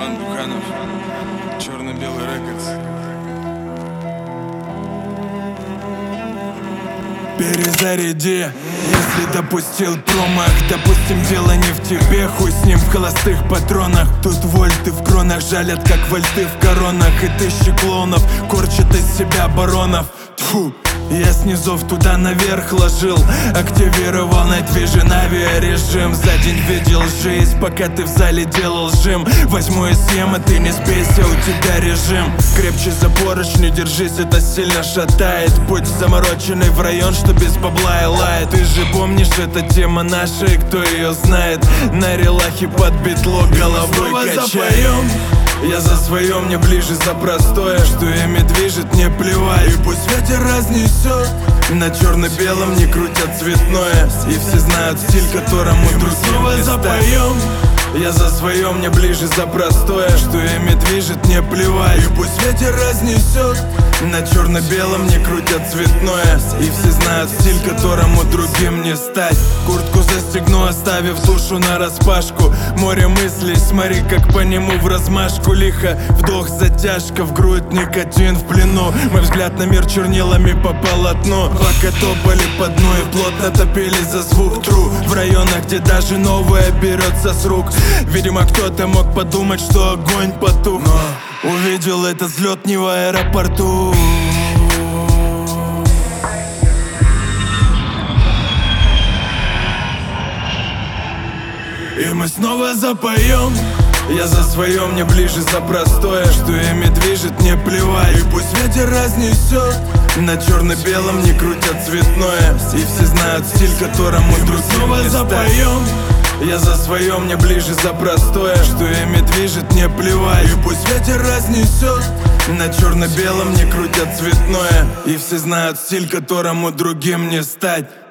Иван Буханов, Черно-белый рекордс. Перезаряди, если допустил промах. Допустим, дело не в тебе, хуй с ним в холостых патронах. Тут вольты в кронах жалят, как вольты в коронах. И тысячи клоунов корчат из себя баронов. Тьфу. Я снизов туда наверх ложил, активировал Night Vision авиарежим. За день видел жизнь, пока ты в зале делал жим. Возьму и съем, а ты не сбейся, у тебя режим. Крепче за поручни держись, это сильно шатает. Путь замороченный в район, что без бабла и лает. Ты же помнишь, это тема наша, и кто ее знает. На релахе под битло головой качаем. Я за свое, мне ближе за простое, что ими движет, не плевать. И пусть ветер разнесет, на черно-белом не крутят цветное. И все знают стиль, которому другим не запоем. Я за свое, мне ближе за простое, что ими движет, не плевать. И пусть ветер разнесет, на черно-белом не крутят цветное. И все знают стиль, которому другим не стать. Куртку застегну, оставив душу на распашку. Море мыслей, смотри, как по нему в размашку. Лихо, вдох, затяжка, в грудь никотин в плену. Мой взгляд на мир чернилами по полотну. Пока топали по дну и плотно топили за звук тру. В районах, где даже новое берется с рук. Видимо, кто-то мог подумать, что огонь потух, но увидел этот взлет не в аэропорту. И мы снова запоем. Я за свое, мне ближе за простое, что ими движет, не плевать. И пусть ветер разнесет, на черно-белом не крутят цветное. И все знают стиль, которому другим не запоем. Я за свое, мне ближе за простое, что ими движет, не плевать. И пусть ветер разнесет, на черно-белом не крутят цветное. И все знают стиль, которому другим не стать.